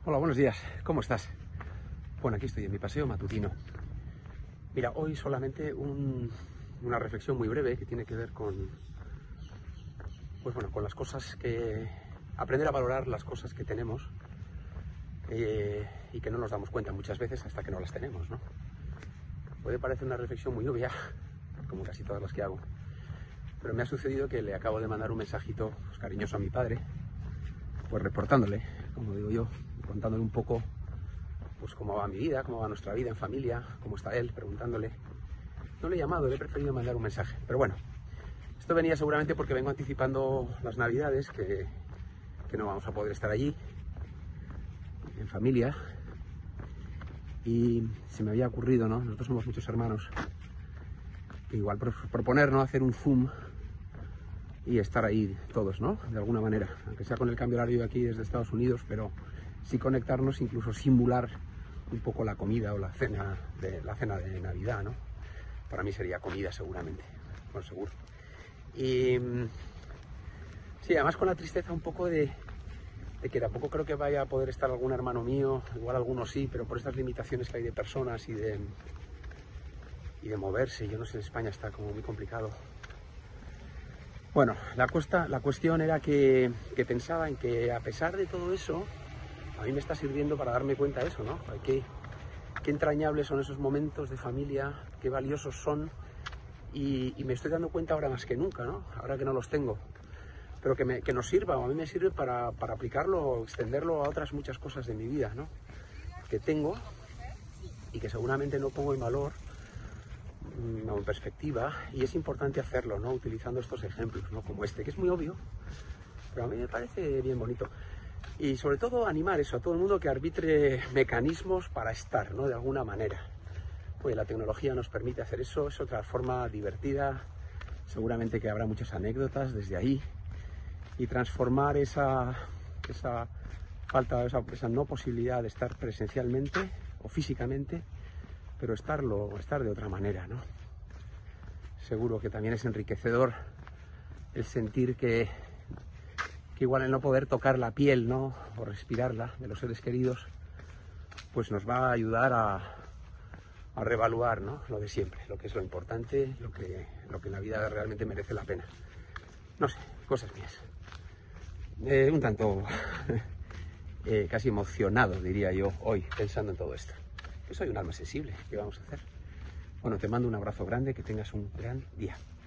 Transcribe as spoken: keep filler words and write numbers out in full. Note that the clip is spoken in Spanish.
Hola, buenos días. ¿Cómo estás? Bueno, aquí estoy en mi paseo matutino. Mira, hoy solamente un, una reflexión muy breve que tiene que ver con, pues bueno, con las cosas que... aprender a valorar las cosas que tenemos eh, y que no nos damos cuenta muchas veces hasta que no las tenemos, ¿no? Puede parecer una reflexión muy obvia, como casi todas las que hago, pero me ha sucedido que le acabo de mandar un mensajito pues, cariñoso a mi padre, pues reportándole, como digo yo, contándole un poco pues cómo va mi vida, cómo va nuestra vida en familia, cómo está él, preguntándole. No le he llamado, le he preferido mandar un mensaje, pero bueno, esto venía seguramente porque vengo anticipando las navidades, que, que no vamos a poder estar allí, en familia, y se me había ocurrido, ¿no? Nosotros somos muchos hermanos, igual proponer, ¿no? Hacer un Zoom y estar ahí todos, ¿no? De alguna manera, aunque sea con el cambio horario aquí desde Estados Unidos, pero sí conectarnos, incluso simular un poco la comida o la cena de la cena de Navidad, ¿no? Para mí sería comida seguramente, con seguro. Y sí, además con la tristeza un poco de, de que tampoco creo que vaya a poder estar algún hermano mío, igual algunos sí, pero por estas limitaciones que hay de personas y de y de moverse, yo no sé, en España está como muy complicado. Bueno, la, cuesta, la cuestión era que, que pensaba en que a pesar de todo eso, a mí me está sirviendo para darme cuenta de eso, ¿no? Qué, qué entrañables son esos momentos de familia, qué valiosos son, y, y me estoy dando cuenta ahora más que nunca, ¿no? Ahora que no los tengo, pero que, me, que nos sirva, o a mí me sirve para, para aplicarlo o extenderlo a otras muchas cosas de mi vida, ¿no? Que tengo y que seguramente no pongo en valor, no, en perspectiva, y es importante hacerlo, ¿no? Utilizando estos ejemplos, ¿no? Como este, que es muy obvio, pero a mí me parece bien bonito. Y sobre todo animar eso a todo el mundo que arbitre mecanismos para estar, ¿no? De alguna manera. Pues la tecnología nos permite hacer eso, es otra forma divertida, seguramente que habrá muchas anécdotas desde ahí, y transformar esa, esa falta, esa, esa no posibilidad de estar presencialmente o físicamente, pero estarlo, estar de otra manera, ¿no? Seguro que también es enriquecedor el sentir que, que igual el no poder tocar la piel, ¿no? O respirarla de los seres queridos, pues nos va a ayudar a, a reevaluar, ¿no? Lo de siempre, lo que es lo importante, lo que, lo que en la vida realmente merece la pena. No sé, cosas mías. Eh, un tanto eh, casi emocionado, diría yo, hoy, pensando en todo esto. Yo soy un alma sensible, ¿qué vamos a hacer? Bueno, te mando un abrazo grande, que tengas un gran día.